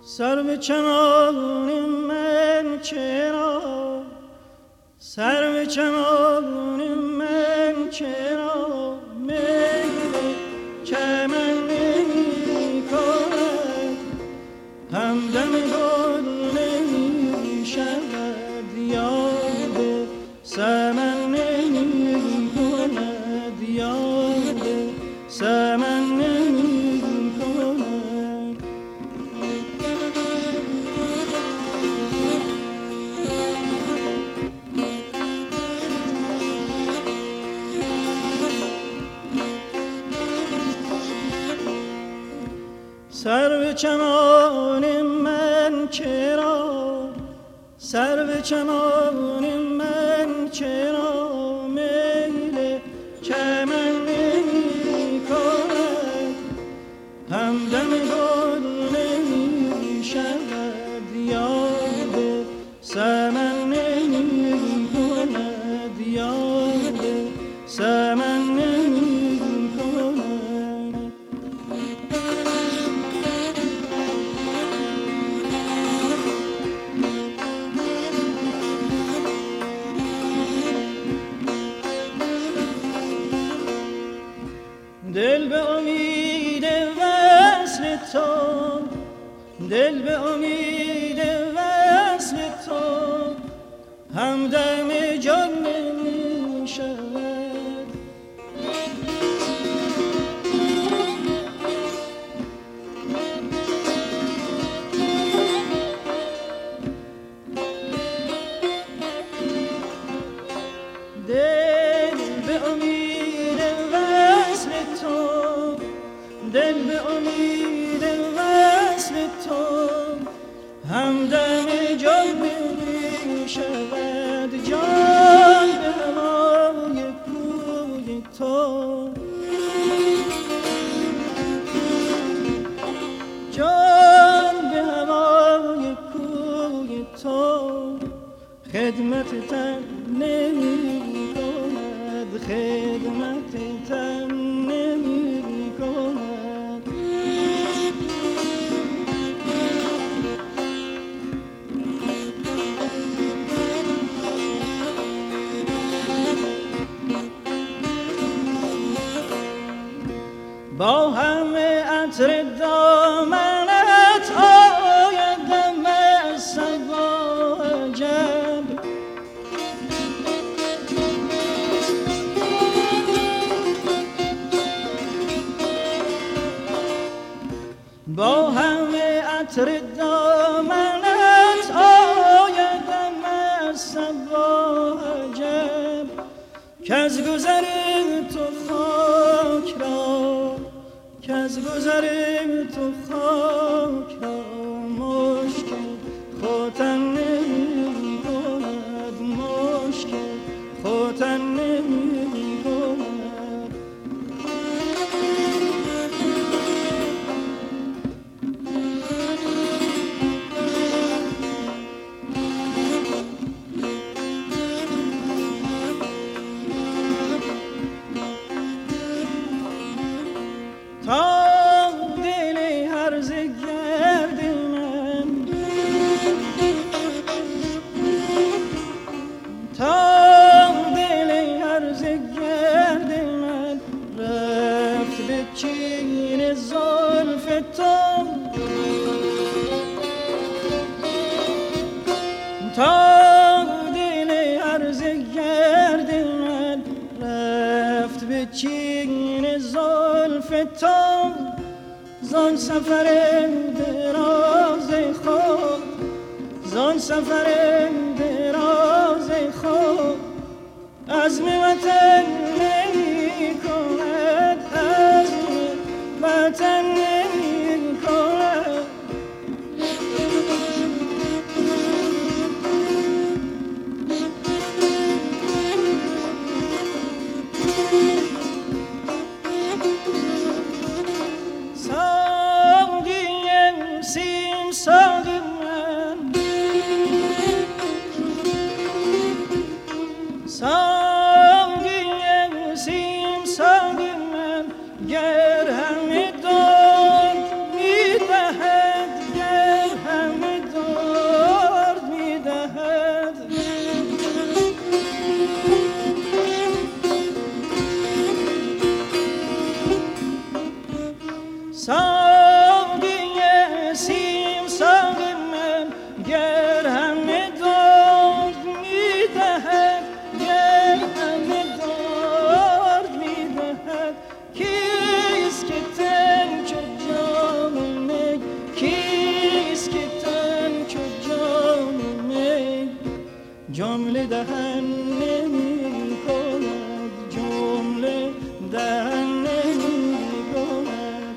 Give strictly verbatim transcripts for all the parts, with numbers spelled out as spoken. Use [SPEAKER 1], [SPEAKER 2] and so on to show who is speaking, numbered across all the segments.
[SPEAKER 1] سر به چمان من چرا، سر به چمان من چرا میل چمن نمی کند، همدم گل نمی شود، یاد سمن نمی کند، یاد سمن نمی کند. سر به چمان من چرا، سر به چمان من چرا میل چمن نمی کند، همدم گل نمی شود، یاد سمن نمی کند، یاد سمن نمی کند. دل به امید وصل تو، دل به امید وصل تو، همدم جان نمی شود. دل به امید وصل تو، دل به امید وصل تو، همدم جان نمی شود، جان به هوای کوی تو، جان به هوای کوی تو، خدمت تن نمی کند، خدمت تن نمی کند. با همه عطر دامنت آیدم از صبا عجب، با همه عطر دامنت آیدم از صبا عجب، که از گذر تو خاک را، که از گذر تو خاک را مشکل خوتن نمی کند، مشکل خوتن نمی کند. تا دل هرزه گرد من، تا دل هرزه گرد من رفت به چین زلف تو، تا دل هرزه گرد من رفت به چین زلف تو، زان سفر دراز خود، زان سفر دراز خود، عزم وطن نمی کند، عزم وطن نمی کند. ساقی سیم ساقی من گر همه داد میدهد، گر جمله دهن نمی کند، جمله دهن نمی کند.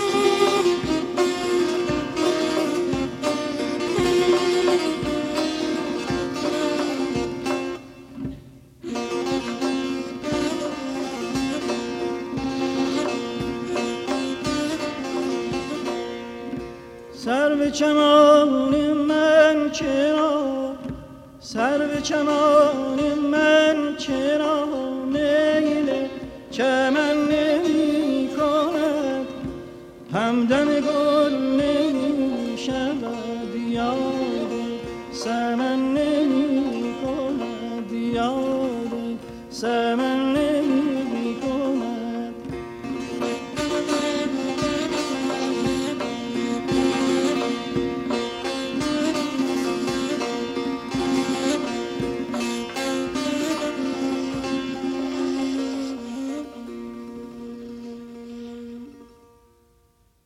[SPEAKER 1] سرو چمان من چرا، سرو چمان من چرا میل چمن نمی کند، همدم گل نمی شود، یاد سمن نمی کند، یاد سمن